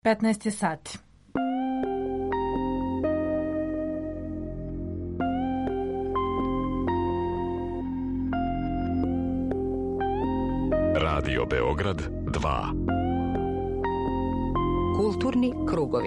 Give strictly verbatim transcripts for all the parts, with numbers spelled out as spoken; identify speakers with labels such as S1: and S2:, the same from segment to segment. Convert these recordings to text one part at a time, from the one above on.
S1: petnaest je sati.
S2: Radio Beograd dva.
S3: Kulturni krugovi.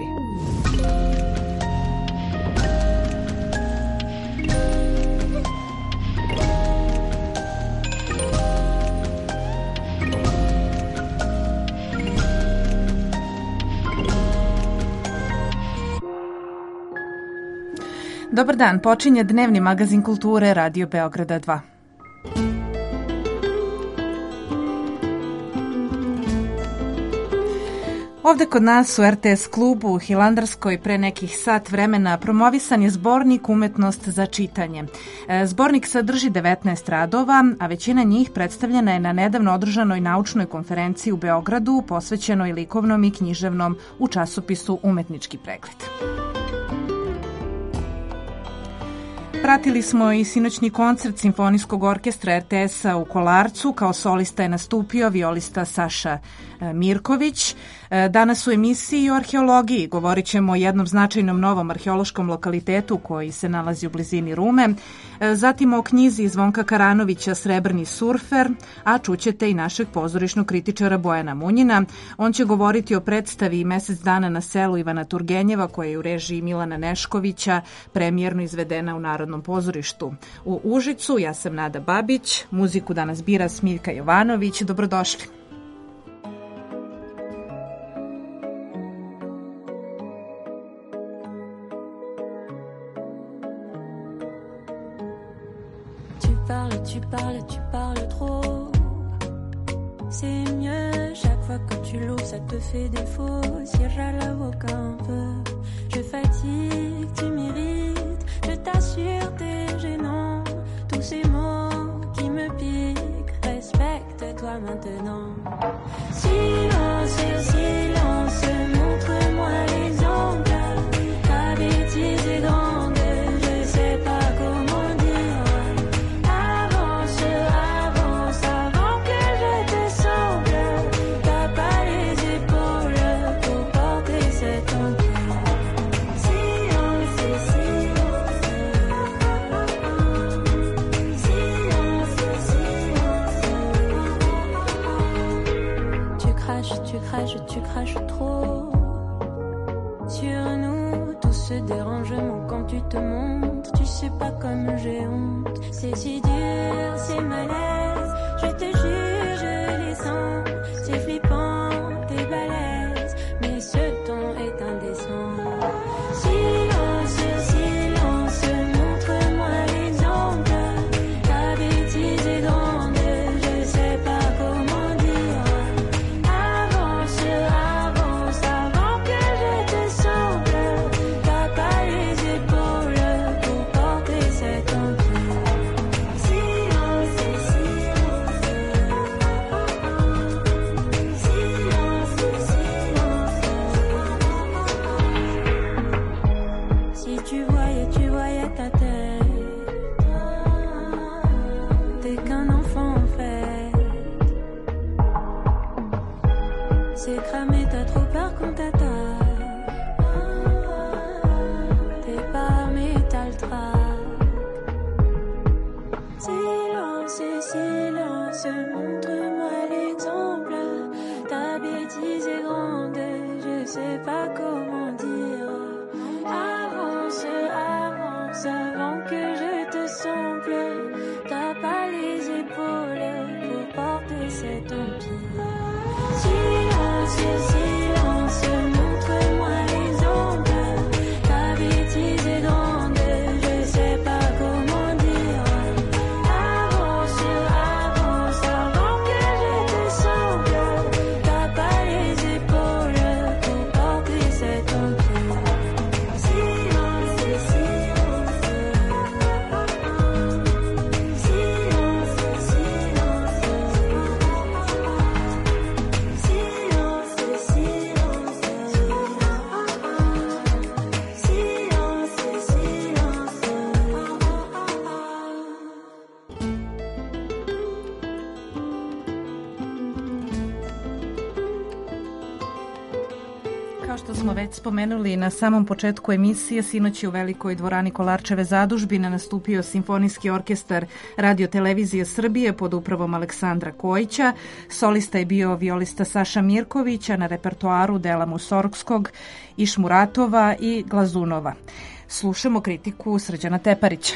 S1: Dobar dan, počinje dnevni magazin kulture Radio Beograda dva. Ovde kod nas u er te es klubu u Hilandarskoj pre nekih sat vremena promovisan je zbornik Umetnost za čitanje. Zbornik sadrži devetnaest radova, a većina njih predstavljena je na nedavno održanoj naučnoj konferenciji u Beogradu posvećenoj likovnom i književnom u časopisu Umetnički pregled. Pratili smo i sinoćni koncert Simfonijskog orkestra er te es-a u Kolarcu. Kao solista je nastupio violista Saša Mirković. Danas u emisiji o arheologiji govorit ćemo o jednom značajnom novom arheološkom lokalitetu koji se nalazi u blizini Rume, zatim o knjizi Zvonka Karanovića Srebrni surfer, a čućete i našeg pozorišnog kritičara Bojana Munjina. On će govoriti o predstavi Mesec dana na selu Ivana Turgenjeva koja je u režiji Milana Neškovića premijerno izvedena u Narodnom pozorištu u Užicu. Ja sam Nada Babić, muziku danas bira Smiljka Jovanović. Dobrodošli.
S4: Tu parles, tu parles trop. C'est mieux, chaque fois que tu l'ouvres, ça te fait défaut. Cierra la boca un peu. Je fatigue, tu m'irrites. Je t'assure, t'es gênant. Tous ces mots qui me piquent. Respecte-toi maintenant. Silence, silence, montre-moi l'exemple. Ta bêtise est grande, je sais pas comment dire. Tu craches, tu craches trop sur nous. Tout ce dérangement quand tu te montres. Tu sais pas comme j'ai honte. C'est si dur, c'est malaise. Je te jure, je les sens. C'est flippant, t'es balèze. Mais ce ton est indécent. Silence, silence, montre-moi l'exemple. Ta bêtise est grande, je sais pas comment dire. C'est cramé, t'as trop peur qu'on t'attaque. T'es pas armé, t'as le trac. Silence, silence, montre-moi l'exemple. Ta bêtise est grande, je sais pas comment dire. Avance, avance, avant que je te semble. T'as pas les épaules pour porter cet empire. Silence, silence, montre-moi l'exemple. Ta bêtise est grande, je sais pas comment dire. Avance, avance, avant que je te semble. T'as pas les épaules pour porter cet empire.
S1: Kao što smo već spomenuli na samom početku emisije, sinoć je u velikoj dvorani Kolarčeve zadužbine nastupio Simfonijski orkestar Radio Televizije Srbije pod upravom Aleksandra Kojića. Solista je bio violista Saša Mirković, a na repertoaru dela Musorgskog, Išmuratova i Glazunova. Slušamo kritiku Srđana Teparića.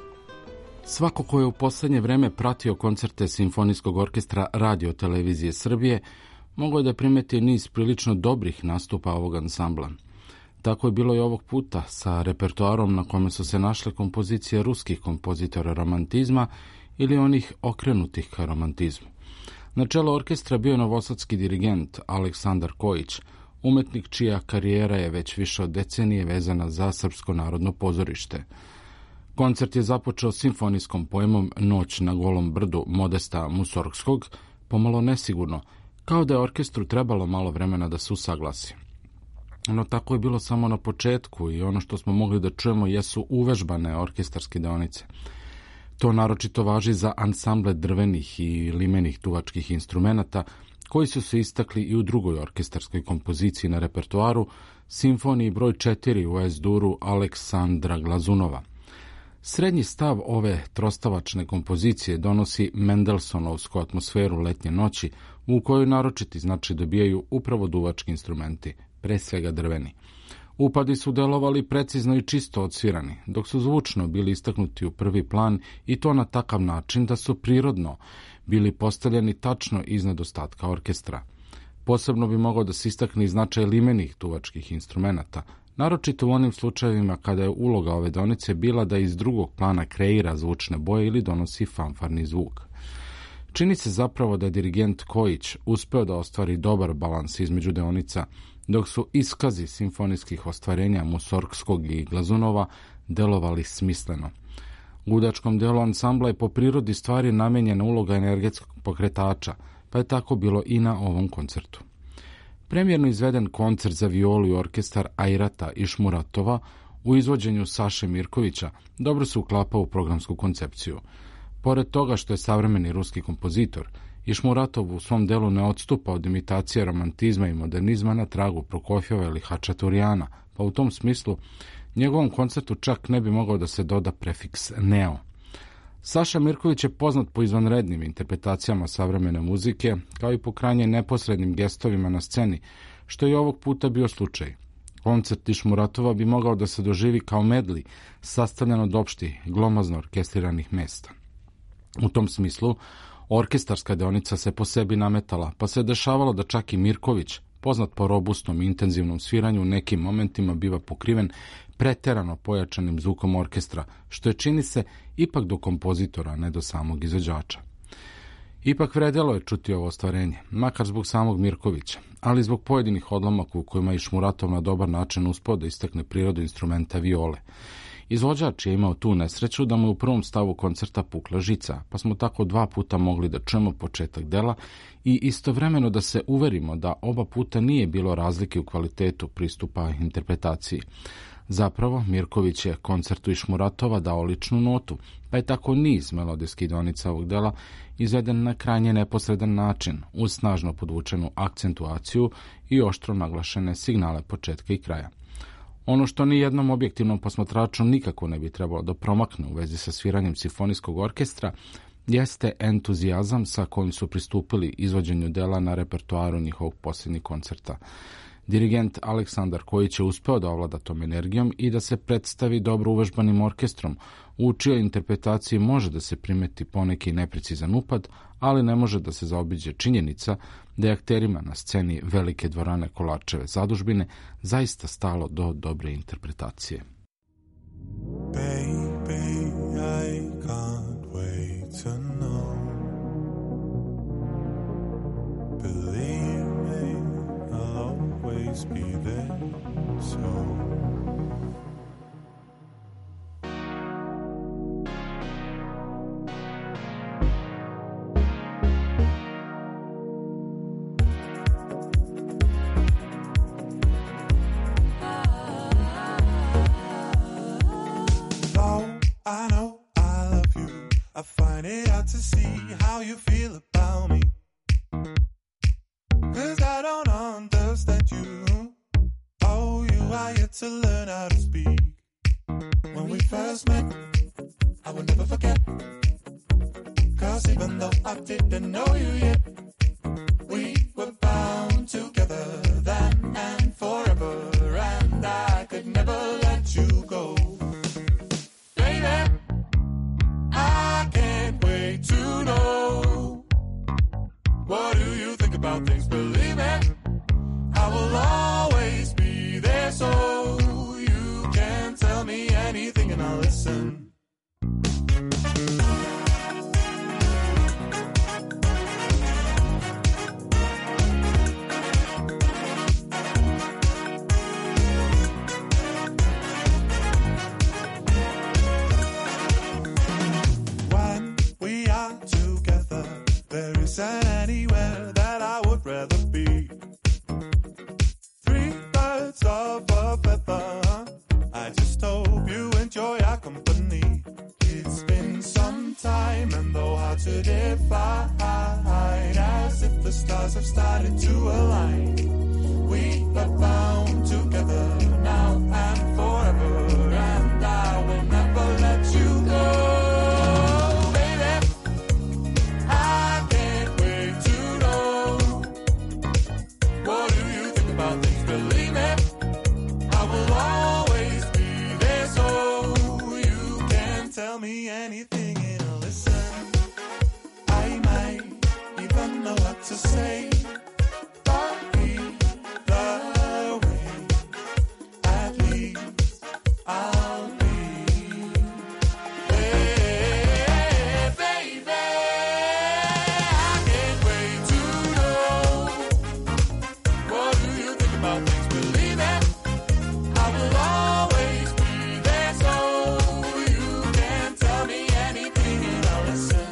S3: Svako ko je u poslednje vreme pratio koncerte Simfonijskog orkestra Radio Televizije Srbije mogao je da primeti niz prilično dobrih nastupa ovog ansambla. Tako je bilo i ovog puta sa repertoarom na kome su se našle kompozicije ruskih kompozitora romantizma ili onih okrenutih ka romantizmu. Na čelu orkestra bio novosadski dirigent Aleksandar Kojić, umetnik čija karijera je već više od decenije vezana za Srpsko narodno pozorište. Koncert je započeo simfonijskom poemom Noć na golom brdu Modesta Musorgskog, pomalo nesigurno, kao da je orkestru trebalo malo vremena da se usaglasi. No tako je bilo samo na početku i ono što smo mogli da čujemo jesu uvežbane orkestarske deonice. To naročito važi za ansamble drvenih i limenih duvačkih instrumenata koji su se istakli i u drugoj orkestarskoj kompoziciji na repertoaru, simfoniji broj četiri u Es-duru Aleksandra Glazunova. Srednji stav ove trostavačne kompozicije donosi Mendelsonovsku atmosferu letnje noći, u kojoj naročiti značaj dobijaju upravo duvački instrumenti, pre svega drveni. Upadi su delovali precizno i čisto odsvirani, dok su zvučno bili istaknuti u prvi plan i to na takav način da su prirodno bili postavljeni tačno iznad ostatka orkestra. Posebno bi mogao da se istakne i značaj limenih duvačkih instrumenata, naročito u onim slučajevima kada je uloga ove deonice bila da iz drugog plana kreira zvučne boje ili donosi fanfarni zvuk. Čini se zapravo da je dirigent Kojić uspeo da ostvari dobar balans između deonica, dok su iskazi simfonijskih ostvarenja Musorgskog i Glazunova delovali smisleno. Gudačkom delu ansambla je po prirodi stvari namenjena uloga energetskog pokretača, pa je tako bilo i na ovom koncertu. Premjerno izveden koncert za violu i orkestar Ajrata Išmuratova u izvođenju Saše Mirkovića dobro se uklapa u programsku koncepciju. Pored toga što je savremeni ruski kompozitor, Išmuratov u svom delu ne odstupa od imitacije romantizma i modernizma na tragu Prokofjeva ili Hačaturijana, pa u tom smislu njegovom koncertu čak ne bi mogao da se doda prefiks neo. Saša Mirković je poznat po izvanrednim interpretacijama savremene muzike, kao i po krajnje neposrednim gestovima na sceni, što je ovog puta bio slučaj. Koncert Išmuratova bi mogao da se doživi kao medli, sastavljan od opštih, glomazno orkestriranih mesta. U tom smislu, orkestarska deonica se po sebi nametala, pa se dešavalo da čak i Mirković, poznat po robustnom i intenzivnom sviranju, u nekim momentima biva pokriven preterano pojačanim zvukom orkestra, što je, čini se, ipak do kompozitora, a ne do samog izvođača. Ipak vredelo je čuti ovo ostvarenje, makar zbog samog Mirkovića, ali zbog pojedinih odlomaka u kojima je Išmuratov na dobar način uspeo da istakne prirodu instrumenta viole. Izvođač je imao tu nesreću da mu je u prvom stavu koncerta pukla žica, pa smo tako dva puta mogli da čujemo početak dela i istovremeno da se uverimo da oba puta nije bilo razlike u kvalitetu pristupa interpretaciji. Zapravo, Mirković je koncertu Išmuratova dao ličnu notu, pa je tako niz melodijskih deonica ovog dela izveden na krajnje neposredan način, uz snažno podvučenu akcentuaciju i oštro naglašene signale početka i kraja. Ono što ni jednom objektivnom posmatraču nikako ne bi trebalo da promakne u vezi sa sviranjem simfonijskog orkestra jeste entuzijazam sa kojim su pristupili izvođenju dela na repertoaru njihovog posljednjeg koncerta. Dirigent Aleksandar Kojić je uspeo da ovlada tom energijom i da se predstavi dobro uvežbanim orkestrom, u čijoj interpretaciji može da se primeti poneki neprecizan upad, ali ne može da se zaobiđe činjenica da je akterima na sceni velike dvorane Kolarčeve zadužbine zaista stalo do dobre interpretacije.
S5: Baby, I can't wait to know. Believe me, I'll always be there, so I know I love you. I find it hard to see how you feel about me, 'cause I don't understand you. I yet to learn how to speak. When we first met, I will never forget. Cause even though I didn't know you yet, we were bound together then and forever, and I could never let you go. Baby, I can't wait to know, what do you think about things? Believe me, I will always be there, so you can tell me anything and I'll listen. And anywhere that I would rather be. Three birds of a feather, I just hope you enjoy our company. It's been some time and though hard to define, as if the stars have started to align. We are bound together now and forever, and I will never let you go. Tell me anything and I'll listen. I might even know what to say, but either way, at least I'll be. Hey, baby, I can't wait to know, what do you think about things? Believe it, I will always be there, so tell me anything and I'll listen.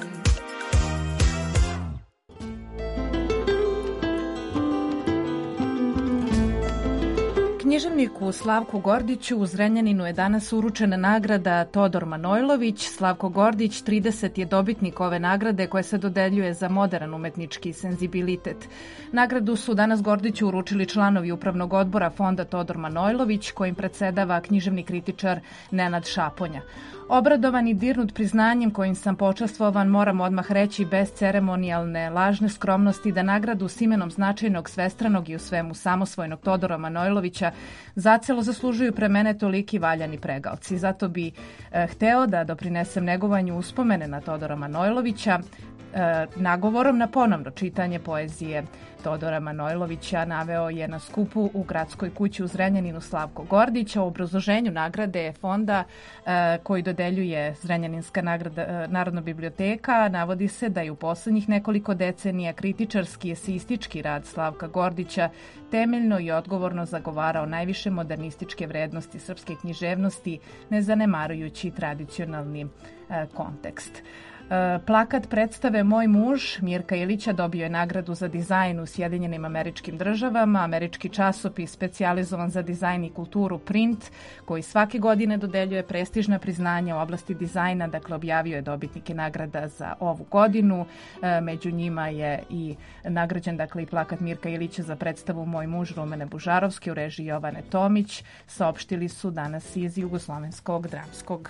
S1: Književniku Slavku Gordiću u Zrenjaninu je danas uručena nagrada Todor Manojlović. Slavko Gordić trideset je dobitnik ove nagrade koja se dodeljuje za moderan umetnički senzibilitet. Nagradu su danas Gordiću uručili članovi upravnog odbora Fonda Todor Manojlović, kojim predsedava književni kritičar Nenad Šaponja. Obradovan i dirnut priznanjem kojim sam počastvovan, moram odmah reći bez ceremonijalne lažne skromnosti da nagradu s imenom značajnog, svestranog i u svemu samosvojnog Todora Manojlovića zacelo zaslužuju pre mene toliki valjani pregaoci. Zato bi e, hteo da doprinesem negovanju uspomene na Todora Manojlovića e, nagovorom na ponovno čitanje poezije Todora Manojlovića. Naveo je na skupu u Gradskoj kući u Zrenjaninu Slavko Gordić. O obrazloženju nagrade fonda e, koji dodeljuje Zrenjaninska nagrada, e, Narodna biblioteka navodi se da je u poslednjih nekoliko decenija kritičarski eseistički rad Slavka Gordića temeljno i odgovorno zagovarao najviše modernističke vrednosti srpske književnosti, ne zanemarujući tradicionalni e, kontekst. Plakat predstave Moj muž Mirka Ilića dobio je nagradu za dizajn u Sjedinjenim Američkim Državama. Američki časopis specijalizovan za dizajn i kulturu Print, koji svake godine dodeljuje prestižna priznanja u oblasti dizajna, dakle objavio je dobitnike nagrada za ovu godinu. Među njima je i nagrađen dakle i plakat Mirka Ilića za predstavu Moj muž Rumene Bužarovske u režiji Jovane Tomić, saopštili su danas iz Jugoslovenskog dramskog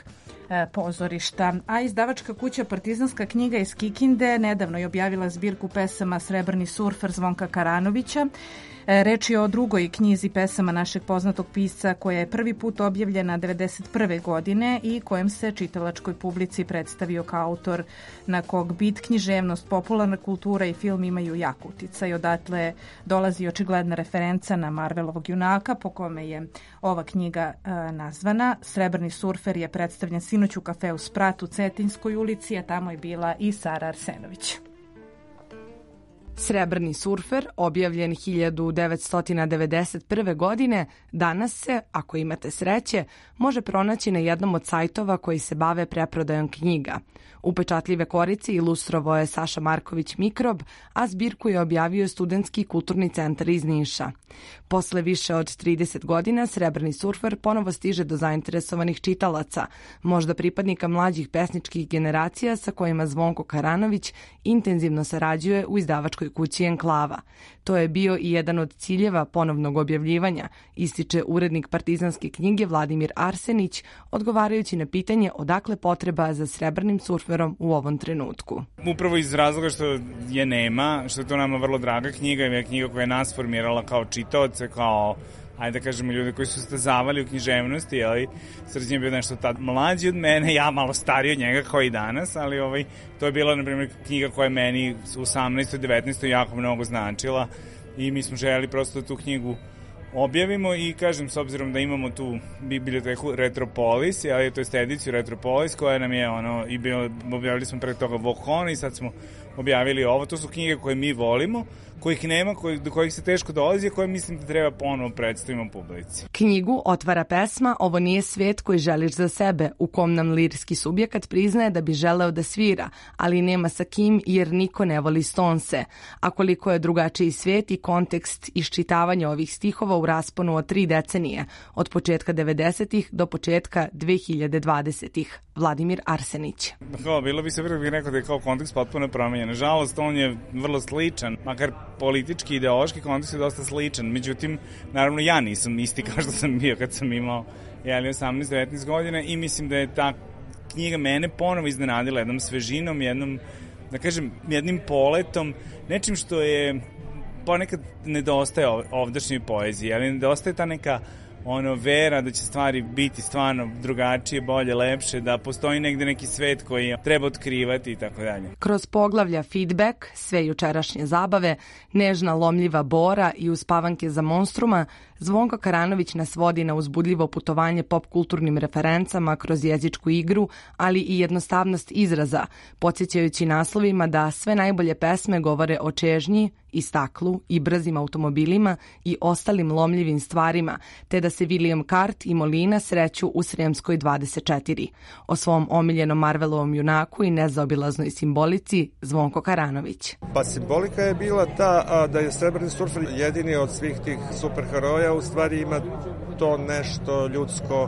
S1: pozorišta. A izdavačka kuća Partizanska knjiga iz Kikinde nedavno je objavila zbirku pesama Srebrni surfer Zvonka Karanovića. Reč je o drugoj knjizi pesama našeg poznatog pisca koja je prvi put objavljena devedeset prve godine i kojem se čitalačkoj publici predstavio kao autor na kog bit, književnost, popularna kultura i film imaju jak uticaj. Odatle dolazi očigledna referenca na Marvelovog junaka po kome je ova knjiga e, nazvana. Srebrni surfer je predstavljen sinoć u kafeu Sprat u Cetinskoj ulici, a tamo je bila i Sara Arsenović.
S6: Srebrni surfer, objavljen hiljadu devetsto devedeset prve. godine, danas se, ako imate sreće, može pronaći na jednom od sajtova koji se bave preprodajom knjiga. Upečatljive korice ilustrovao je Saša Marković Mikrob, a zbirku je objavio Studentski kulturni centar iz Niša. Posle više od trideset godina Srebrni surfer ponovo stiže do zainteresovanih čitalaca, možda pripadnika mlađih pesničkih generacija sa kojima Zvonko Karanović intenzivno sarađuje u izdavačkoj kući Enklava. To je bio i jedan od ciljeva ponovnog objavljivanja, ističe urednik Partizanske knjige Vladimir Arsenić, odgovarajući na pitanje odakle potreba za Srebrnim surferom u ovom trenutku.
S7: Upravo iz razloga što je nema, što je to nama vrlo draga knjiga, je knjiga koja je nas formirala kao čitaoce, kao, ajde da kažemo, ljudi koji su stazavali u književnosti, ali Srđan je bio nešto tad mlađi od mene, ja malo stariji od njega kao i danas, ali ovaj, to je bila, na primjer, knjiga koja je meni u osamnaestoj devetnaestoj jako mnogo značila i mi smo željeli prosto tu knjigu objavimo i kažem, s obzirom da imamo tu biblioteku Retropolis, ali to je ediciju Retropolis koja nam je ono, i bio, objavili smo pre toga Vohon i sad smo objavili ovo. To su knjige koje mi volimo, kojih nema, koji, do kojih se teško dolazi, koje mislim da treba ponovo predstavimo publici.
S6: Knjigu otvara pesma Ovo nije svet koji želiš za sebe, u kom nam lirski subjekat priznaje da bi želeo da svira, ali nema sa kim jer niko ne voli Stonse. A koliko je drugačiji svet i kontekst iščitavanja ovih stihova u rasponu od tri decenije, od početka devedesetih do početka dve hiljade dvadesetih. Vladimir Arsenić.
S7: Kao, bilo bi se prvo bih rekao da je kao kontekst potpuno promenjen. Nažalost, on je vrlo sličan, makar politički, ideološki kontekst je dosta sličan. Međutim, naravno, ja nisam isti kao što sam bio kad sam imao jeli, osamnaest devetnaest godina i mislim da je ta knjiga mene ponovo iznenadila jednom svežinom, jednom, da kažem, jednim poletom, nečim što je ponekad nedostaje ovdašnjoj poeziji, ali nedostaje ta neka ono, vera da će stvari biti stvarno drugačije, bolje, lepše, da postoji negde neki svet koji treba otkrivati i tako dalje.
S6: Kroz poglavlja Feedback, Sve jučerašnje zabave, Nežna lomljiva bora i Uspavanke za monstruma, Zvonko Karanović nas vodi na uzbudljivo putovanje pop-kulturnim referencama kroz jezičku igru, ali i jednostavnost izraza, podsjećajući naslovima da sve najbolje pesme govore o čežnji, i staklu, i brzim automobilima i ostalim lomljivim stvarima, te da se William Cart i Molina sreću u Sremskoj dvadeset četiri. O svom omiljenom Marvelovom junaku i nezaobilaznoj simbolici Zvonko Karanović.
S8: Pa simbolika je bila ta a, da je Srebrni surfer jedini od svih tih superheroja, u stvari ima to nešto ljudsko,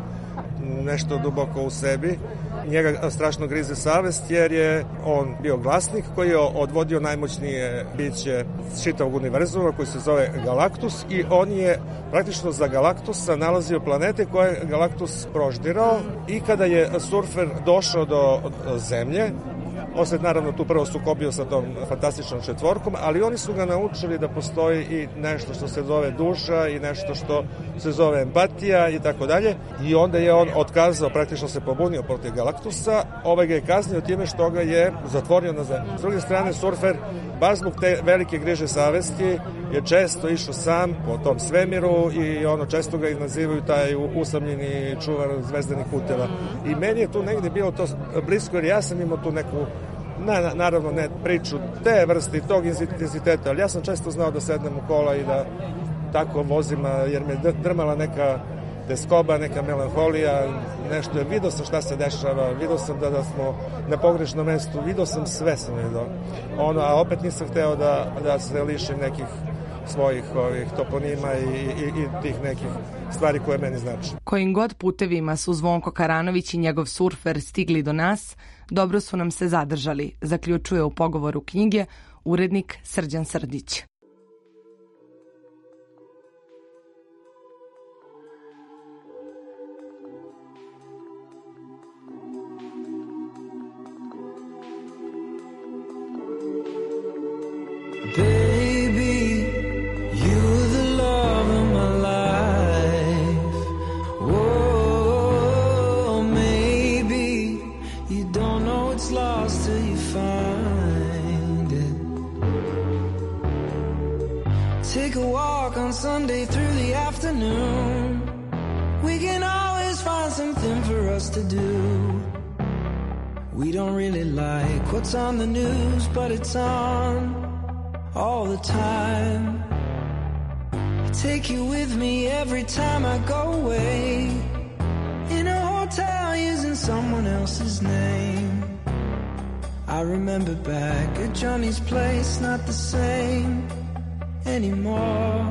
S8: nešto duboko u sebi. Njega strašno grize savest jer je on bio glasnik koji je odvodio najmoćnije biće čitavog univerzuma koji se zove Galaktus i on je praktično za Galaktusa nalazio planete koje je Galaktus proždirao i kada je surfer došao do Zemlje, on se naravno tu prvo sukobio sa tom fantastičnom četvorkom, ali oni su ga naučili da postoji i nešto što se zove duša i nešto što se zove empatija i tako dalje. I onda je on otkazao, praktično se pobunio protiv Galaktusa, ovaj ga je kaznio time što ga je zatvorio na zemlju. S druge strane, surfer, baš zbog te velike griže savesti, je često išao sam po tom svemiru i ono često ga i nazivaju taj usamljeni čuvar zvezdanih puteva. I meni je tu negde bilo to blisko jer ja sam imao tu neku Na, naravno ne priču te vrste i tog intenziteta, ali ja sam često znao da sednem u kola i da tako vozim, jer me drmala neka teskoba, neka melanholija, nešto, jer vidio sam šta se dešava, vidio sam da, da smo na pogrešnom mestu, vidio sam sve sam vidio, ono, a opet nisam hteo da, da se lišim nekih svojih ovih toponima i, i, i tih nekih stvari koje meni znači.
S6: Kojim god putevima su Zvonko Karanović i njegov surfer stigli do nas, dobro su nam se zadržali, zaključuje u pogovoru knjige urednik Srđan Srdić.
S9: Take a walk on Sunday through the afternoon. We can always find something for us to do. We don't really like what's on the news, but it's on all the time. I take you with me every time I go away. In a hotel using someone else's name. I remember back at Johnny's place, not the same anymore.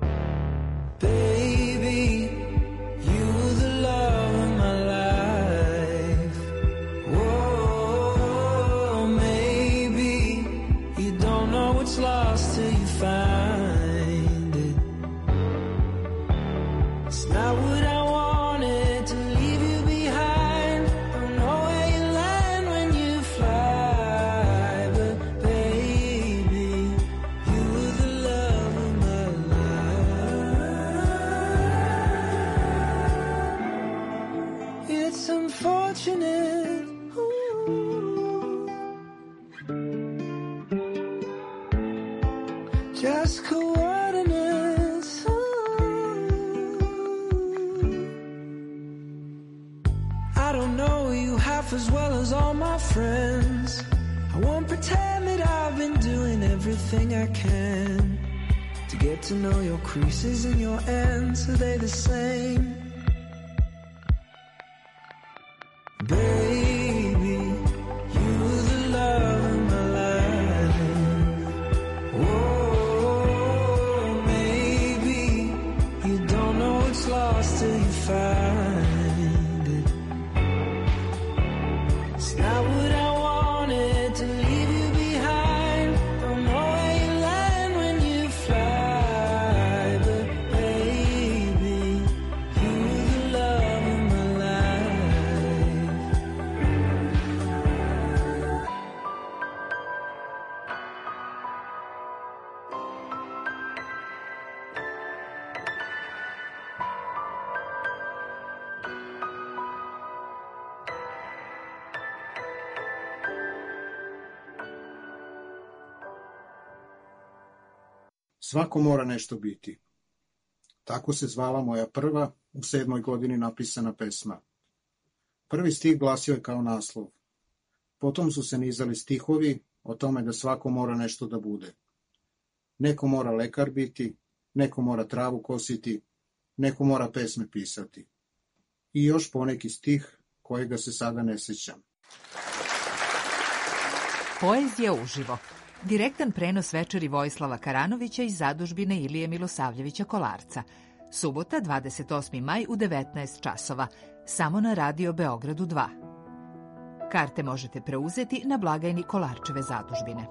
S9: Baby, you were the love of my life. Whoa, maybe you don't know what's lost till you find it. It's not what I wanted to leave you behind. Don't know where you land when you fly, but baby, you were the love of my life. It's unfortunate, ooh, just coordinates. Ooh. I don't know you half as well as all my friends. I won't pretend that I've been doing everything I can to get to know your creases and your ends. Are they the same? Baby, you were the love of my life. Whoa, maybe you don't know what's lost till you find it. It's not what I wanted to leave you behind. Don't know where you land when you fly, but baby, you were the love of my life.
S10: Svako mora nešto biti. Tako se zvala moja prva, u sedmoj godini napisana pesma. Prvi stih glasio je kao naslov. Potom su se nizali stihovi o tome da svako mora nešto da bude. Neko mora lekar biti, neko mora travu kositi, neko mora pesme pisati. I još poneki stih kojega se sada ne sjećam.
S11: Poezija uživo. Direktan prenos večeri Vojislava Karanovića iz zadužbine Ilije Milosavljevića Kolarca. Subota, dvadeset osmi maj u devetnaest časova. Samo na Radio Beogradu dva. Karte možete preuzeti na blagajni Kolarčeve zadužbine.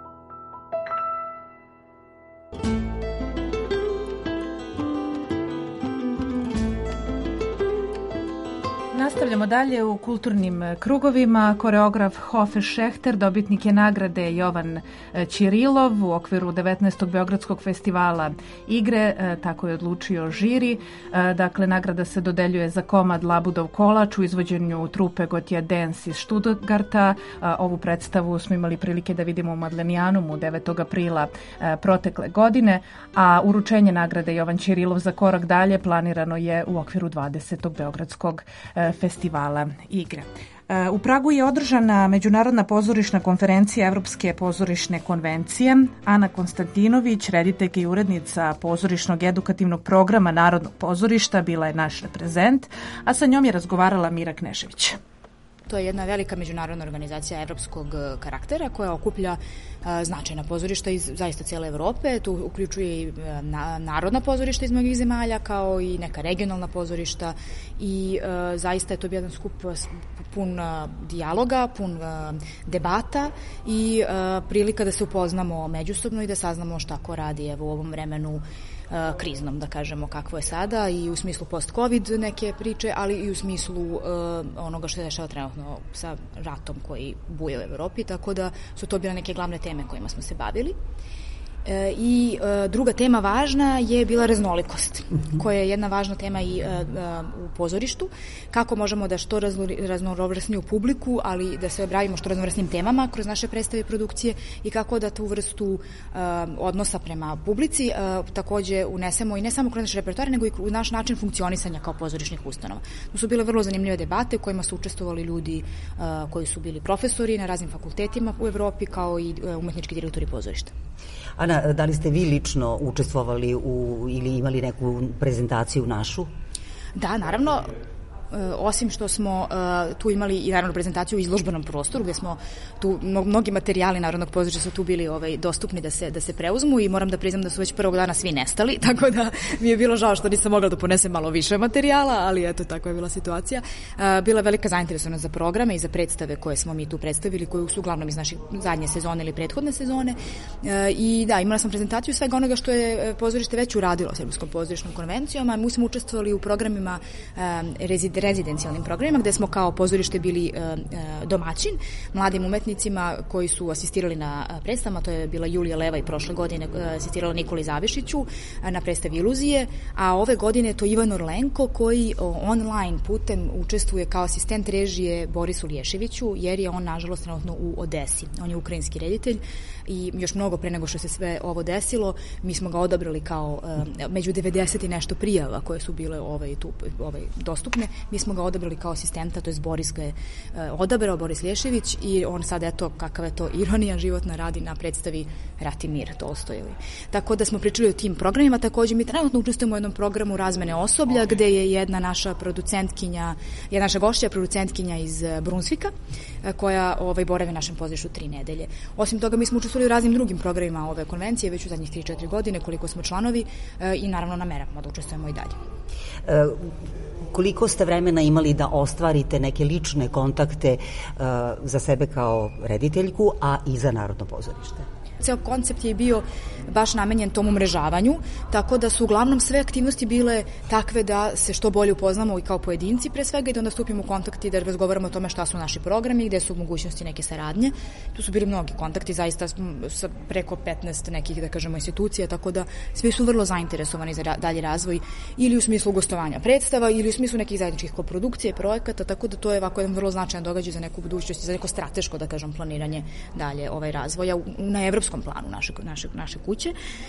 S1: Nastavljamo dalje u kulturnim krugovima. Koreograf Hofe Šehter dobitnik je nagrade Jovan Ćirilov u okviru devetnaestog Beogradskog festivala igre, tako je odlučio žiri. Dakle, nagrada se dodeljuje za komad Labudov kolač u izvođenju trupe Gotje Dance iz Stuttgarta. Ovu predstavu smo imali prilike da vidimo u Madlenijanumu devetog aprila protekle godine, a uručenje nagrade Jovan Ćirilov za korak dalje planirano je u okviru dvadesetog Beogradskog festivala igre. U Pragu je održana Međunarodna pozorišna konferencija Evropske pozorišne konvencije. Ana Konstantinović, rediteljka i urednica pozorišnog edukativnog programa Narodnog pozorišta, bila je naš reprezent, a sa njom je razgovarala Mira Knežević.
S12: To je jedna velika međunarodna organizacija evropskog karaktera koja okuplja značajna pozorišta iz zaista cijele Evrope. Tu uključuje i narodna pozorišta iz mnogih zemalja, kao i neka regionalna pozorišta, i zaista je to bio jedan skup pun dijaloga, pun debata i prilika da se upoznamo međusobno i da saznamo šta ko radi evo u ovom vremenu kriznom, da kažemo, kakvo je sada, i u smislu post-covid neke priče, ali i u smislu uh, onoga što se dešava trenutno sa ratom koji buja u Evropi, tako da su to bile neke glavne teme kojima smo se bavili. E, I e, druga tema važna je bila raznolikost, koja je jedna važna tema i e, u pozorištu. Kako možemo da što raznovrsniju publiku, ali da se bavimo što raznovrsnim temama kroz naše predstave i produkcije, i kako da tu vrstu e, odnosa prema publici e, takođe unesemo i ne samo kroz naše repertoare, nego i u naš način funkcionisanja kao pozorišnih ustanova. To su bile vrlo zanimljive debate u kojima su učestvovali ljudi e, koji su bili profesori na raznim fakultetima u Evropi, kao i e, umetnički direktori pozorišta.
S13: Ana, da li ste vi lično učestvovali u, ili imali neku prezentaciju našu?
S12: Da, naravno. osim što smo tu imali i naravno prezentaciju u izložbenom prostoru gde smo tu, mnogi materijali Narodnog pozorišta su tu bili ovaj, dostupni da se, da se preuzmu i moram da priznam da su već prvog dana svi nestali, tako da mi je bilo žao što nisam mogla da ponesem malo više materijala, ali eto, tako je bila situacija. Bila je velika zainteresovanost za programe i za predstave koje smo mi tu predstavili, koje su uglavnom iz naših zadnje sezone ili prethodne sezone. I da, imala sam prezentaciju svega onoga što je pozorište već uradilo s Evropskom pozorišnom konvencijom, a mi smo učestvovali u programima, rezidencijalnim programima, gde smo kao pozorište bili domaćin mladim umetnicima koji su asistirali na predstavama. To je bila Julija Leva i prošle godine asistirala Nikoli Zavišiću na predstavi Iluzije, a ove godine je to Ivan Orlenko koji online putem učestvuje kao asistent režije Borisu Lješeviću, jer je on nažalost trenutno u Odesi. On je ukrajinski reditelj i još mnogo pre nego što se sve ovo desilo, mi smo ga odabrali kao među devedeset i nešto prijava koje su bile ovaj, tu, ovaj, dostupne, mi smo ga odabrali kao asistenta, to je Boris ga je odabrao, Boris Lješević, i on sad, eto, kakav je to ironija životna, radi na predstavi Rat i mir Tolstojevi. Tako da smo pričali o tim programima. Takođe mi trenutno učestvujemo u jednom programu razmene osoblja gde je jedna naša producentkinja, jedna naša gošća producentkinja iz Brunsvika koja ovaj, boravi u našem pozorištu tri nedelje. Osim toga mi smo učestvovali u raznim drugim programima ove konvencije već u zadnjih tri četiri godine koliko smo članovi i naravno nameravamo da učestvujemo i dalje.
S13: E, koliko ste vremena imali da ostvarite neke lične kontakte uh, za sebe kao rediteljku, a i za Narodno pozorište?
S12: Ceo koncept je bio baš namenjen tom umrežavanju, tako da su uglavnom sve aktivnosti bile takve da se što bolje upoznamo i kao pojedinci pre svega i da onda stupimo u kontakt i da razgovaramo o tome šta su naši programi, gde su mogućnosti neke saradnje. Tu su bili mnogi kontakti, zaista sa preko petnaest nekih, da kažemo, institucija, tako da svi su vrlo zainteresovani za dalji razvoj ili u smislu gostovanja predstava ili u smislu nekih zajedničkih koprodukcija i projekata, tako da to je ovako jedan vrlo značajan događaj za neku budućnost i za neko strateško, da kažem, planiranje dalje ovaj razvoja na evropskom planu naše, naše, naše kuće.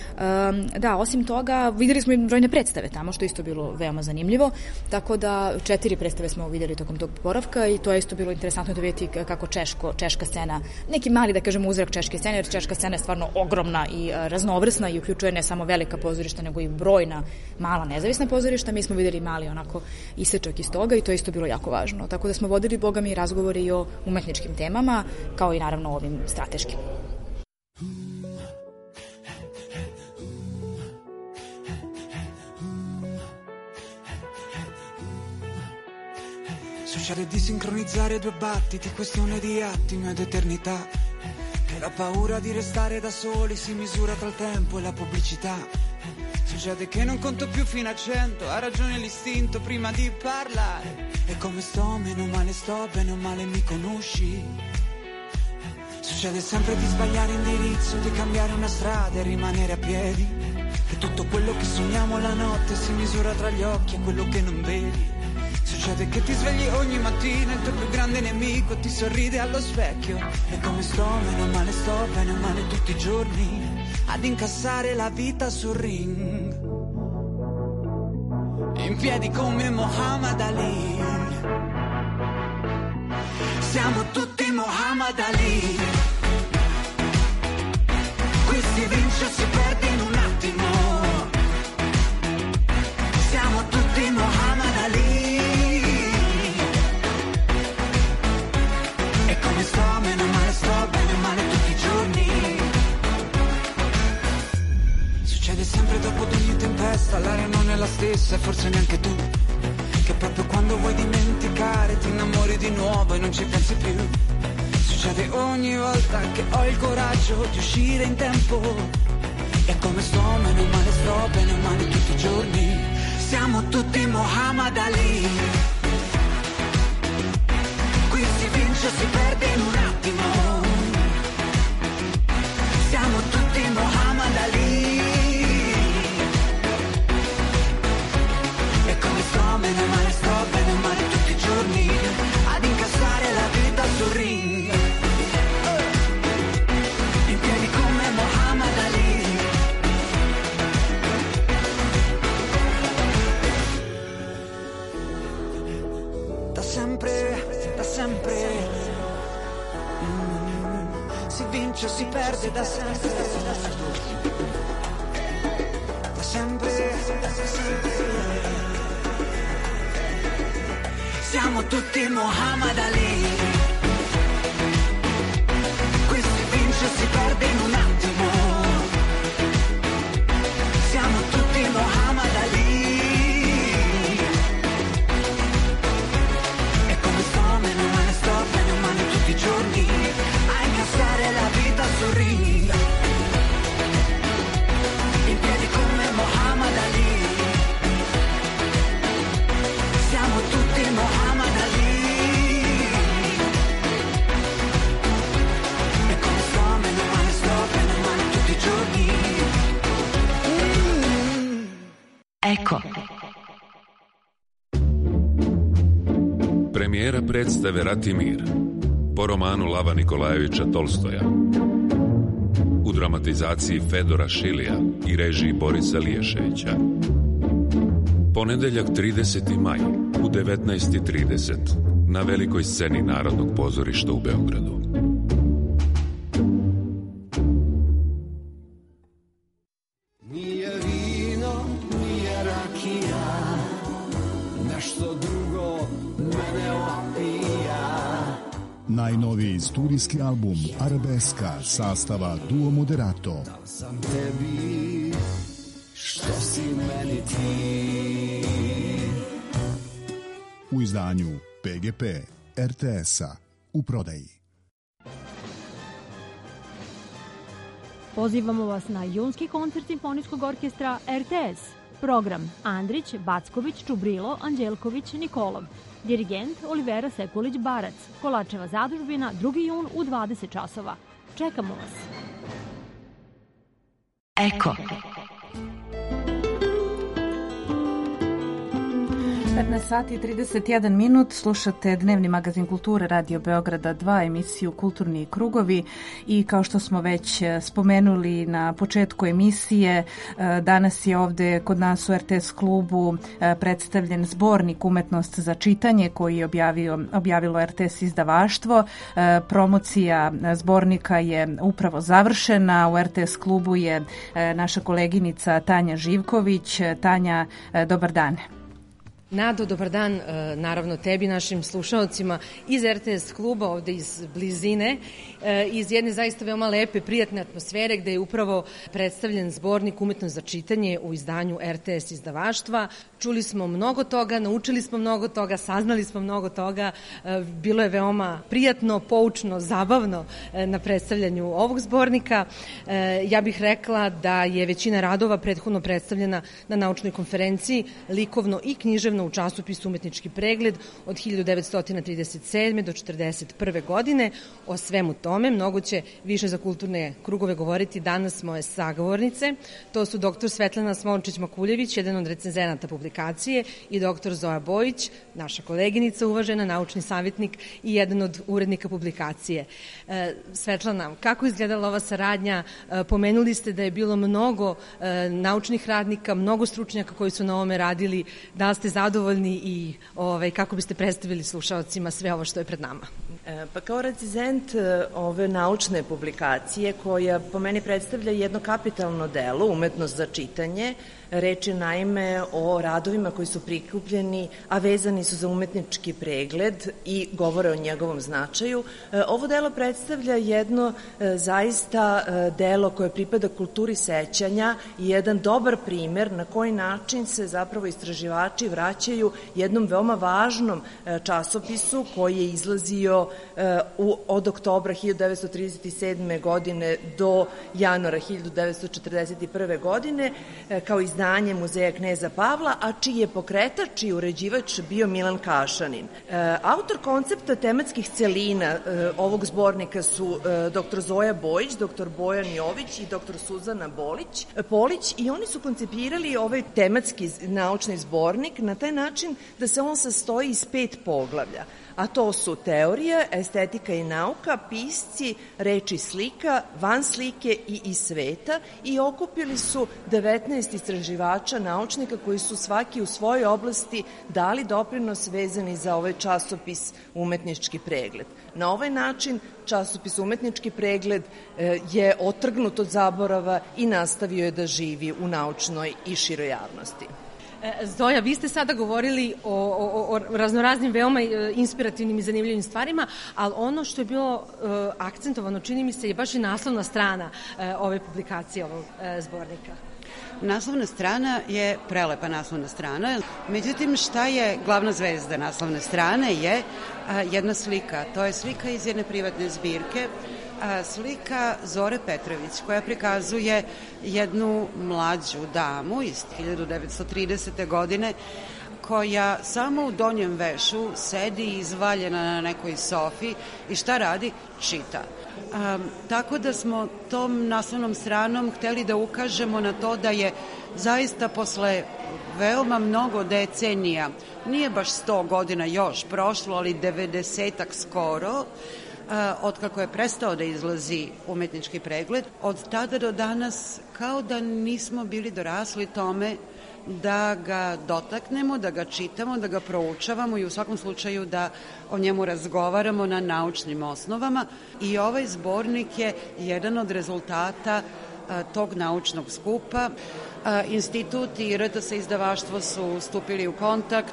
S12: Um, da, osim toga, videli smo i brojne predstave tamo, što isto bilo veoma zanimljivo, tako da četiri predstave smo videli tokom tog boravka i to je isto bilo interesantno da vidjeti kako češko, češka scena, neki mali, da kažemo, uzrak češke scene, jer češka scena je stvarno ogromna i raznovrsna i uključuje ne samo velika pozorišta, nego i brojna mala nezavisna pozorišta. Mi smo videli mali onako isečak iz toga i to je isto bilo jako važno. Tako da smo vodili, boga mi, razgovore i o umetničkim temama, kao i naravno ovim strateškim.
S14: Succede di sincronizzare due battiti, questione di attimi ed eternità, che la paura di restare da soli si misura col tempo e la pubblicità. Succede che non conto più fino a cento, ha ragione l'istinto prima di parlare. E come sto, meno male sto, bene o male mi conosci. Succede sempre di sbagliare indirizzo, di cambiare una strada e rimanere a piedi, che tutto quello che sogniamo la notte si misura tra gli occhi e quello che non vedi. Succede che ti svegli ogni mattina, il tuo più grande nemico ti sorride allo specchio. E come sto, meno male sto, bene o male tutti i giorni, ad incassare la vita sul ring, in piedi come Muhammad Ali. Siamo tutti Muhammad Ali. Qui si vince o si perde in un attimo. Siamo tutti Muhammad Ali. E come sto, meno male sto, bene o male tutti i giorni. Succede sempre dopo ad ogni tempesta, l'aria non è la stessa e forse neanche tu, che proprio quando vuoi dimenticare ti innamori di nuovo e non ci pensi più. Succede ogni volta che ho il coraggio di uscire in tempo. E come sto, meno male sto, bene o male tutti i giorni. Siamo tutti Muhammad Ali. Qui si vince o si perde in un attimo. Siamo tutti Muhammad Ali. E come sto, meno male sto, bene o male tutti i giorni, ad incassare la vita sul ring, in piedi come Muhammad Ali. Da sempre, da sempre, mm, si vince o si perde da sempre, da sempre, da sempre. siamo tutti Muhammad Ali. Qui si vince e si perde in un attimo. Siamo tutti Muhammad Ali. E come sto, meno male sto, bene o male tutti i giorni a incassare la vita sul ring. In piedi come Muhammad Ali. Siamo tutti Muhammad Ali. E come sto, meno male sto, bene o male tutti i giorni. Mm.
S15: Eko.
S2: Premijera predstave Ratimir po romanu Lava Nikolajevića Tolstoja u dramatizaciji Fedora Šilija i režiji Borisa Liješevića. Ponedeljak trideseti maj u devetnaest i trideset na velikoj sceni Narodnog pozorišta u Beogradu.
S9: Nije vino, nije rakija, nešto drugo mene opija.
S16: Najnoviji studijski album Arabeska sastava Duo Moderato.
S9: Sam tebi, što si meni ti.
S16: U izdanju P G P R T S-a u prodaji.
S17: Pozivamo vas na junski koncert Simfonijskog orkestra R T S. Program Andrić, Backović, Čubrilo, Anđelković, Nikolov. Dirigent Olivera Sekulić-Barac. Kolačeva zadužbina drugi jun u dvadeset časova. Čekamo vas.
S15: Eko.
S1: petnaest sati i trideset jedan minut, slušate dnevni magazin Kulture Radio Beograda dva, emisiju Kulturni krugovi i kao što smo već spomenuli na početku emisije, danas je ovde kod nas u R T S klubu predstavljen zbornik Umetnost za čitanje koji je objavio, objavilo R T S izdavaštvo. Promocija zbornika je upravo završena. U R T S klubu je naša koleginica Tanja Živković. Tanja, dobar dan.
S18: Nado, dobar dan, naravno tebi, našim slušalcima iz R T S kluba, ovde iz blizine, iz jedne zaista veoma lepe, prijatne atmosfere gde je upravo predstavljen zbornik Umetnost za čitanje u izdanju R T S izdavaštva. Čuli smo mnogo toga, naučili smo mnogo toga, saznali smo mnogo toga, bilo je veoma prijatno, poučno, zabavno na predstavljanju ovog zbornika. Ja bih rekla da je većina radova prethodno predstavljena na naučnoj konferenciji Likovno i književno u časopisu Umetnički pregled od hiljadu devetsto trideset sedme do četrdeset prve godine. O svemu tome mnogo će više za kulturne krugove govoriti danas moje sagovornice. To su doktor Svetlana Smolčić-Makuljević, jedan od recenzenata publikacije, i doktor Zoja Bojić, naša koleginica uvažena, naučni savjetnik i jedan od urednika publikacije. E, Svetlana, kako izgledala ova saradnja? E, pomenuli ste da je bilo mnogo e, naučnih radnika, mnogo stručnjaka koji su na ovome radili. Da li ste zadovoljni i ovaj, kako biste predstavili slušalcima sve ovo što je pred nama?
S19: Pa kao recenzent ove naučne publikacije, koja po meni predstavlja jedno kapitalno delo, Umetnost za čitanje, reč je naime o radovima koji su prikupljeni, a vezani su za umetnički pregled i govore o njegovom značaju. Ovo delo predstavlja jedno zaista delo koje pripada kulturi sećanja i jedan dobar primer na koji način se zapravo istraživači vraćaju jednom veoma važnom časopisu koji je izlazio od oktobra hiljadu devetsto trideset sedme godine do januara hiljadu devetsto četrdeset prve godine kao izdanje Muzeja Kneza Pavla, a čiji je pokretač i uređivač bio Milan Kašanin. Autor koncepta tematskih celina ovog zbornika su doktor Zoja Bojić, doktor Bojan Jović i doktor Suzana Bolić, Polić, i oni su koncipirali ovaj tematski naučni zbornik na taj način da se on sastoji iz pet poglavlja, a to su teorija, estetika i nauka, pisci, reč i slika, van slike i iz sveta, i okupili su devetnaest istraživača, naučnika koji su svaki u svojoj oblasti dali doprinos vezani za ovaj časopis Umetnički pregled. Na ovaj način časopis Umetnički pregled je otrgnut od zaborava i nastavio je da živi u naučnoj i široj javnosti.
S18: Zoja, vi ste sada govorili o, o, o raznoraznim veoma inspirativnim i zanimljivim stvarima, ali ono što je bilo uh, akcentovano, čini mi se, je baš i naslovna strana uh, ove publikacije, ovog uh, zbornika.
S20: Naslovna strana je prelepa naslovna strana, međutim šta je glavna zvezda naslovne strane je a, jedna slika, to je slika iz jedne privatne zbirke, a, slika Zore Petrović koja prikazuje jednu mlađu damu iz hiljadu devetsto tridesete. godine koja samo u donjem vešu sedi izvaljena na nekoj sofi i šta radi? Čita. Um, tako da smo tom naslovnom stranom hteli da ukažemo na to da je zaista posle veoma mnogo decenija, nije baš sto godina još prošlo, ali devedesetak skoro, Uh, otkako je prestao da izlazi umetnički pregled, od tada do danas kao da nismo bili dorasli tome da ga dotaknemo, da ga čitamo, da ga proučavamo i u svakom slučaju da o njemu razgovaramo na naučnim osnovama. I ovaj zbornik je jedan od rezultata a, tog naučnog skupa. A, institut i R T S izdavaštvo su stupili u kontakt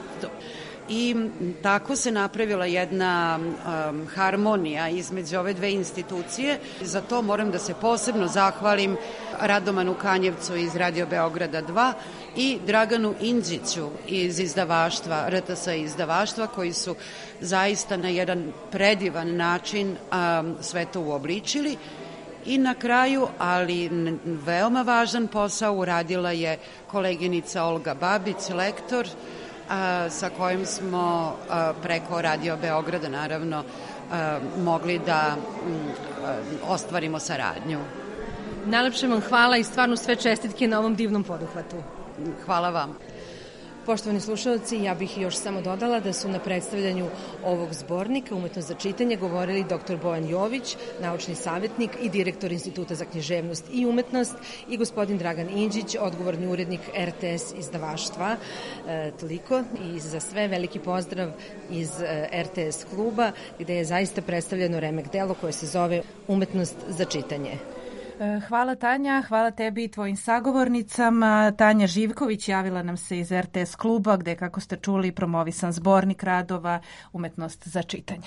S20: i tako se napravila jedna um, harmonija između ove dve institucije. Za to moram da se posebno zahvalim Radomanu Kanjevcu iz Radio Beograda dva i Draganu Indžiću iz izdavaštva, R T S izdavaštva, koji su zaista na jedan predivan način um, sve to uobličili. I na kraju, ali veoma važan posao, uradila je koleginica Olga Babić, lektor, a, sa kojim smo a, preko Radio Beograda naravno a, mogli da m, a, ostvarimo saradnju.
S18: Najlepše vam hvala i stvarno sve čestitke na ovom divnom poduhvatu.
S20: Hvala vam.
S18: Poštovani slušalci, ja bih još samo dodala da su na predstavljanju ovog zbornika Umetnost za čitanje govorili doktor Bojan Jović, naučni savjetnik i direktor Instituta za književnost i umetnost, i gospodin Dragan Indžić, odgovorni urednik R T S izdavaštva. E, toliko i za sve veliki pozdrav iz e, R T S kluba, gde je zaista predstavljeno remek delo koje se zove Umetnost za čitanje.
S1: Hvala Tanja, hvala tebi i tvojim sagovornicama. Tanja Živković javila nam se iz R T S kluba gde, kako ste čuli, promovisan zbornik radova Umetnost za čitanje.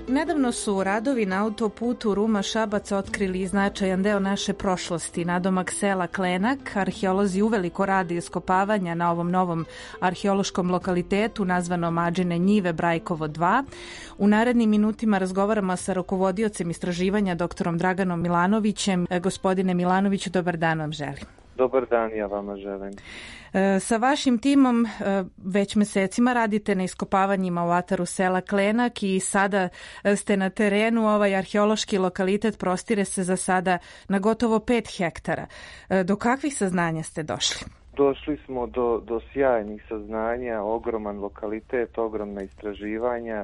S1: Nedavno su radovi na autoputu Ruma-Šabac otkrili značajan deo naše prošlosti. Nadomak sela Klenak, arheolozi uveliko rade iskopavanja na ovom novom arheološkom lokalitetu nazvanom Adžine njive Brajkovo dva. U narednim minutima razgovaramo sa rukovodiocem istraživanja doktorom Draganom Milanovićem. Gospodine Milanoviću, dobar dan vam želim.
S21: Dobar dan, ja vama želim.
S1: Sa vašim timom već mesecima radite na iskopavanjima u ataru sela Klenak i sada ste na terenu. Ovaj arheološki lokalitet prostire se za sada na gotovo pet hektara. Do kakvih saznanja ste došli?
S21: Došli smo do, do sjajnih saznanja, ogroman lokalitet, ogromna istraživanja.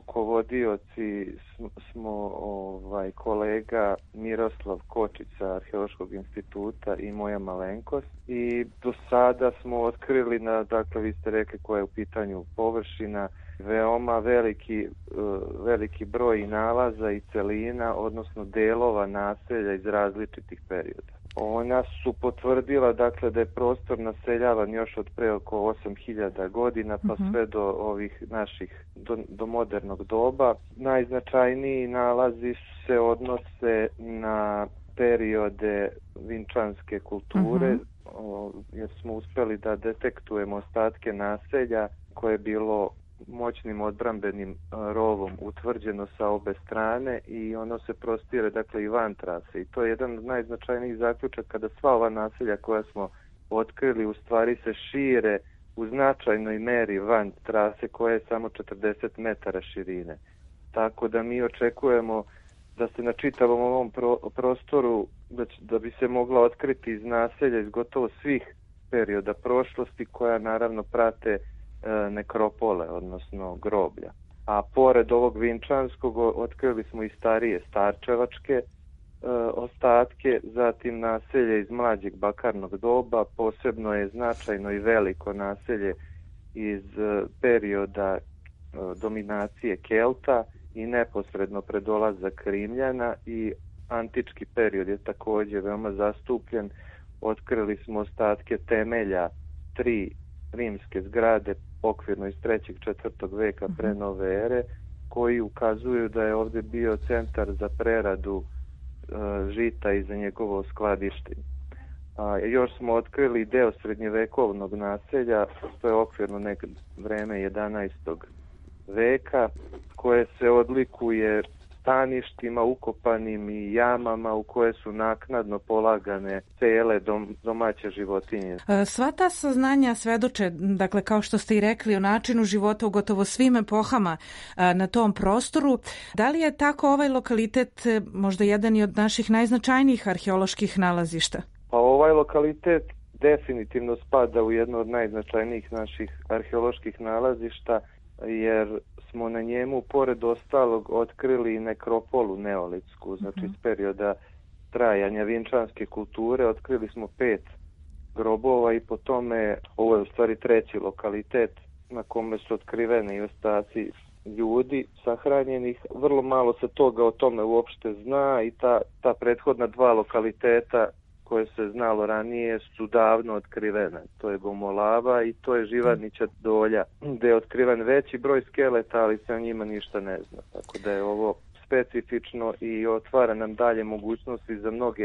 S21: Rukovodioci smo ovaj, kolega Miroslav Kočić sa Arheološkog instituta i moja malenkost. I do sada smo otkrili, na, dakle vi ste rekli koja je u pitanju površina, veoma veliki, veliki broj nalaza i celina, odnosno delova naselja iz različitih perioda. Ona su potvrdila dakle da je prostor naseljavan još od pre oko osam hiljada godina pa uh-huh. sve do ovih naših do, do modernog doba. Najznačajniji nalazi se odnose na periode vinčanske kulture, uh-huh. jer smo uspeli da detektujemo ostatke naselja koje je bilo moćnim odbrambenim rovom utvrđeno sa obe strane i ono se prostire dakle i van trase i to je jedan od najznačajnijih zaključaka da sva ova naselja koja smo otkrili u stvari se šire u značajnoj meri van trase koja je samo četrdeset metara širine. Tako da mi očekujemo da se na čitavom ovom pro, prostoru da, će, da bi se mogla otkriti iz naselja iz gotovo svih perioda prošlosti koja naravno prate nekropole, odnosno groblja. A pored ovog vinčanskog otkrili smo i starije starčevačke e, ostatke, zatim naselje iz mlađeg bakarnog doba, posebno je značajno i veliko naselje iz e, perioda e, dominacije Kelta i neposredno pred dolazak Rimljana i antički period je također veoma zastupljen. Otkrili smo ostatke temelja tri rimske zgrade okvirno iz trećeg četvrtog veka pre nove ere, koji ukazuju da je ovdje bio centar za preradu e, žita i za njegovo skladištenje. A, još smo otkrili deo srednjevekovnog naselja, to je okvirno neko vreme jedanaestog veka, koje se odlikuje staništima ukopanim i jamama u koje su naknadno polagane cele dom, domaće životinje.
S1: Sva ta saznanja svedoče, dakle kao što ste i rekli, o načinu života u gotovo svim epohama na tom prostoru. Da li je tako ovaj lokalitet možda jedan i od naših najznačajnijih arheoloških nalazišta?
S21: Pa ovaj lokalitet definitivno spada u jedno od najznačajnijih naših arheoloških nalazišta, jer smo na njemu, pored ostalog, otkrili nekropolu neolitsku, znači iz perioda trajanja vinčanske kulture. Otkrili smo pet grobova i po tome, ovo je u stvari treći lokalitet na kome su otkriveni ostaci ljudi sahranjenih. Vrlo malo se toga o tome uopšte zna i ta, ta prethodna dva lokaliteta koje se znalo ranije su davno otkrivene. To je Gomolava i to je Živarnića dolja, gde je otkriven veći broj skeleta, ali se o njima ništa ne zna. Tako da je ovo specifično i otvara nam dalje mogućnosti za mnoge,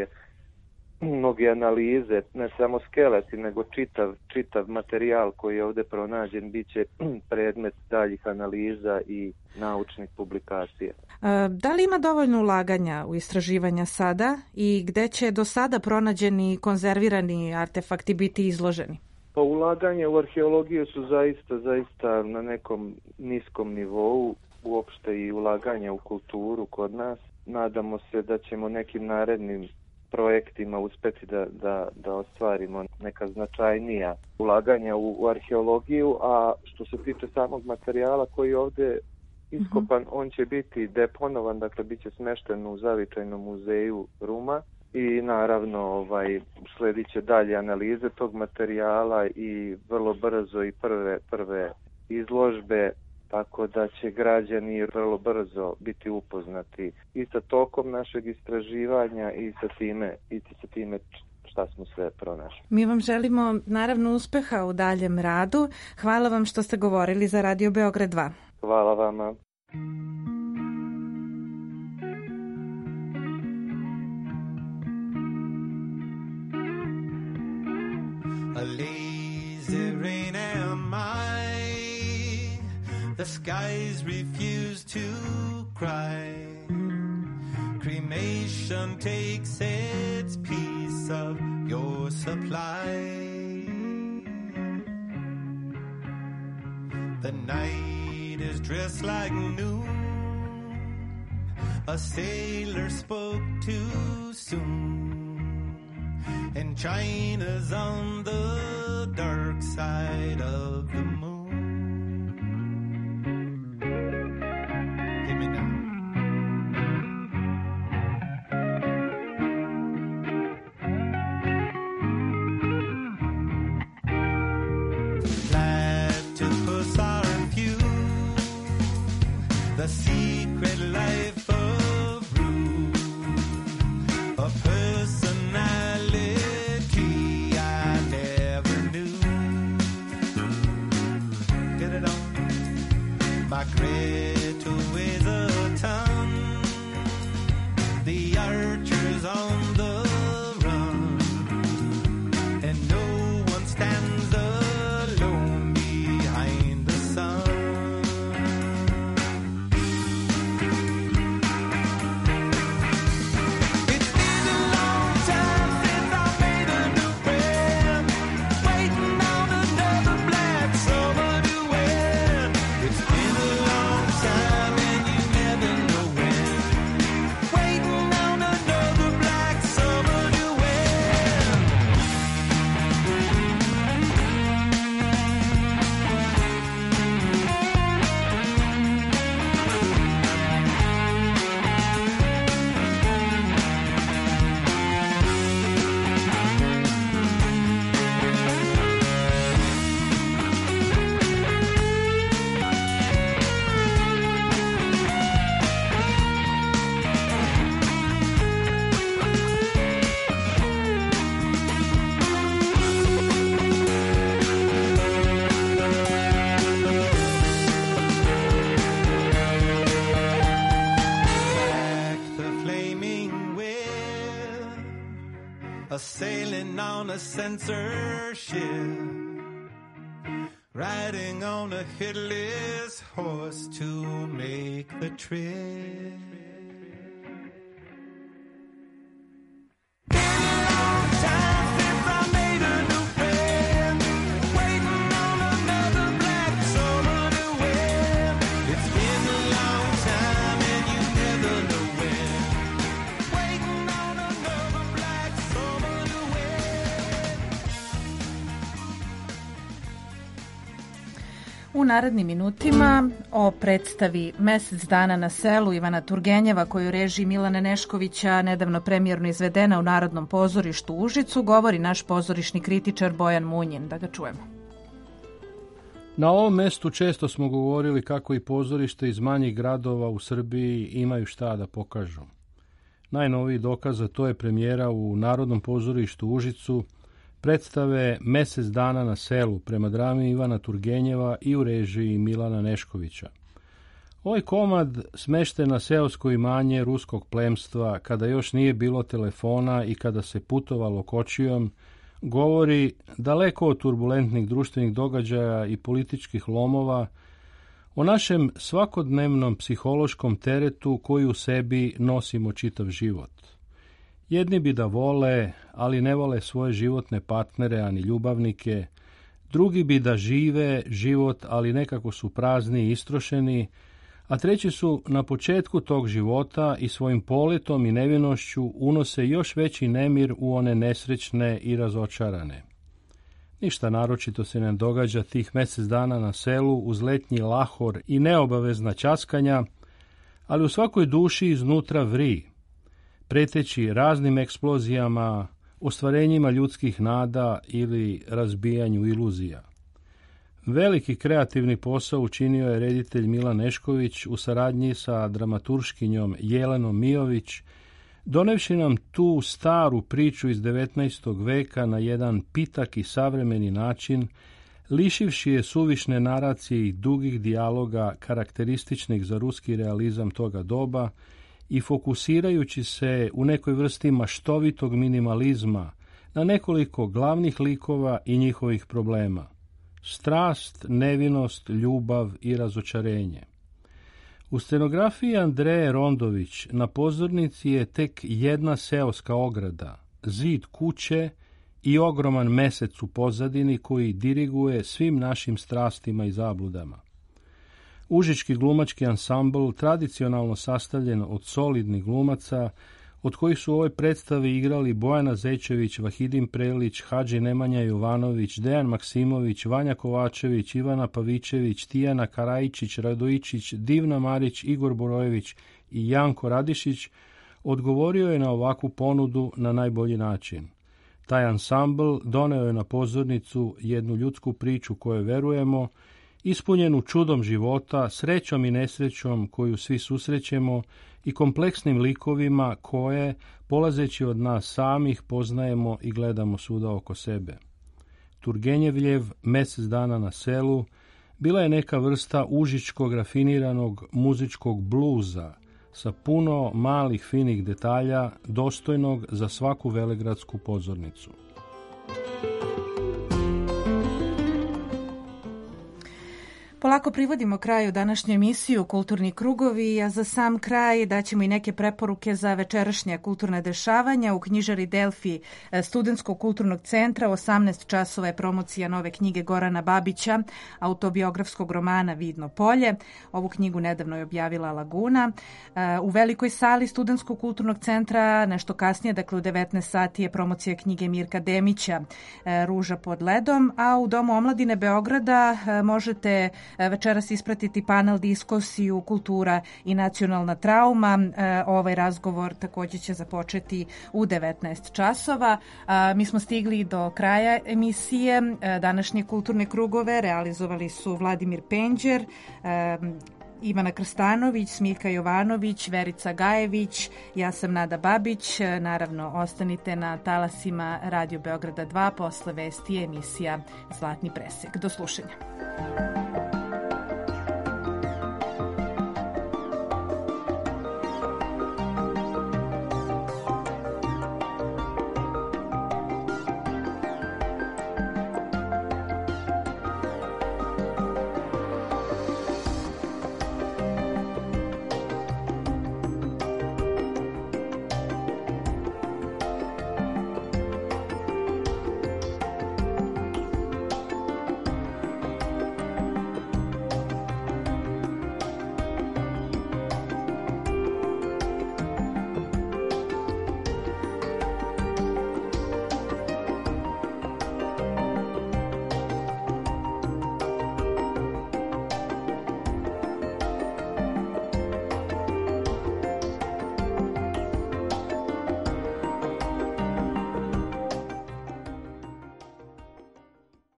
S21: mnoge analize, ne samo skeleti, nego čitav, čitav materijal koji je ovdje pronađen bit će predmet daljih analiza i naučnih publikacija.
S1: Da li ima dovoljno ulaganja u istraživanja sada i gde će do sada pronađeni konzervirani artefakti biti izloženi?
S21: Pa ulaganje u arheologiju su zaista, zaista na nekom niskom nivou, uopšte i ulaganje u kulturu kod nas. Nadamo se da ćemo nekim narednim projektima uspeti da, da, da ostvarimo neka značajnija ulaganja u, u arheologiju, a što se tiče samog materijala koji je ovdje iskopan, uh-huh. on će biti deponovan, dakle bit će smešten u Zavičajnom muzeju Ruma i naravno ovaj, sledit će dalje analize tog materijala i vrlo brzo i prve, prve izložbe, tako da će građani vrlo brzo biti upoznati i sa tokom našeg istraživanja i sa time, i sa time šta smo sve pronašli.
S1: Mi vam želimo naravno uspeha u daljem radu. Hvala vam što ste govorili za Radio Beograd dva.
S21: Hvala vama.
S4: rain am I. The skies refuse to cry. Cremation takes its piece of your supply. The night is dressed like noon. A sailor spoke too soon. And China's on the dark side of the moon. Hit me now. Platypus are few. The secret life of Rue. A personality I never knew. Get it on. My Greta weighs a ton. The archer's on the run. And no one stands alone behind the sun. It's been a long time since I made a new friend. Waiting on another black summer to end. It's been a long time and you never know when. Waiting on another black summer to end. Back the flaming wheel, a sailing on a censorship, riding on a headless horse to make the trip. Been a long time since I made a new friend, waiting on another black summer to end. It's been a long time and you never know when. Waiting on another black summer to end.
S1: U narednim minutima o predstavi Mesec dana na selu Ivana Turgenjeva, koju reži Milana Neškovića, nedavno premijerno izvedena u Narodnom pozorištu u Užicu, govori naš pozorišni kritičar Bojan Munjin. Da ga čujemo.
S22: Na ovom mestu često smo govorili kako i pozorište iz manjih gradova u Srbiji imaju šta da pokažu. Najnoviji dokaz za to je premijera u Narodnom pozorištu u Užicu predstave Mesec dana na selu prema drami Ivana Turgenjeva i u režiji Milana Neškovića. Ovaj komad smešten na seosko imanje ruskog plemstva, kada još nije bilo telefona i kada se putovalo kočijom, govori, daleko od turbulentnih društvenih događaja i političkih lomova, o našem svakodnevnom psihološkom teretu koji u sebi nosimo čitav život. Jedni bi da vole, ali ne vole svoje životne partnere, ani ljubavnike. Drugi bi da žive život, ali nekako su prazni i istrošeni. A treći su na početku tog života i svojim poletom i nevinošću unose još veći nemir u one nesrećne i razočarane. Ništa naročito se ne događa tih mesec dana na selu uz letnji lahor i neobavezna ćaskanja, ali u svakoj duši iznutra vri, preteći raznim eksplozijama, ostvarenjima ljudskih nada ili razbijanju iluzija. Veliki kreativni posao učinio je reditelj Milan Nešković u saradnji sa dramaturškinjom Jelenom Mijović, donevši nam tu staru priču iz devetnaestog veka na jedan pitak i savremeni način, lišivši je suvišne naracije i dugih dijaloga karakterističnih za ruski realizam toga doba i fokusirajući se u nekoj vrsti maštovitog minimalizma na nekoliko glavnih likova i njihovih problema. Strast, nevinost, ljubav i razočarenje. U scenografiji Andreje Rondović na pozornici je tek jedna seoska ograda, zid kuće i ogroman mesec u pozadini koji diriguje svim našim strastima i zabludama. Užički glumački ansambl, tradicionalno sastavljen od solidnih glumaca, od kojih su u ovoj predstavi igrali Bojana Zečević, Vahidin Prelić, Hadži Nemanja Jovanović, Dejan Maksimović, Vanja Kovačević, Ivana Pavićević, Tijana Karajičić, Radojičić, Divna Marić, Igor Borojević i Janko Radišić, odgovorio je na ovakvu ponudu na najbolji način. Taj ansambl doneo je na pozornicu jednu ljudsku priču kojoj verujemo, ispunjenu čudom života, srećom i nesrećom koju svi susrećemo i kompleksnim likovima koje, polazeći od nas samih, poznajemo i gledamo svuda oko sebe. Turgenjevljev, Mesec dana na selu, bila je neka vrsta užičkog rafiniranog muzičkog bluza sa puno malih finih detalja, dostojnog za svaku velegradsku pozornicu.
S1: Polako privodimo kraju današnju emisiju Kulturni krugovi, a za sam kraj daćemo i neke preporuke za večerašnja kulturna dešavanja. U knjižari Delfi Studentskog kulturnog centra u osamnaest časova je promocija nove knjige Gorana Babića, autobiografskog romana Vidno polje. Ovu knjigu nedavno je objavila Laguna. U velikoj sali Studentskog kulturnog centra nešto kasnije, dakle u devetnaest sati, je promocija knjige Mirka Demića Ruža pod ledom, a u Domu omladine Beograda možete večeras ispratiti panel diskusiju Kultura i nacionalna trauma. Ovaj razgovor također će započeti u devetnaest časova. Mi smo stigli do kraja emisije. Današnje kulturne krugove realizovali su Vladimir Penđer, Ivana Krstanović, Smika Jovanović, Verica Gajević, ja sam Nada Babić. Naravno, ostanite na talasima Radio Beograda dva, posle vesti emisija Zlatni presek. Do slušanja.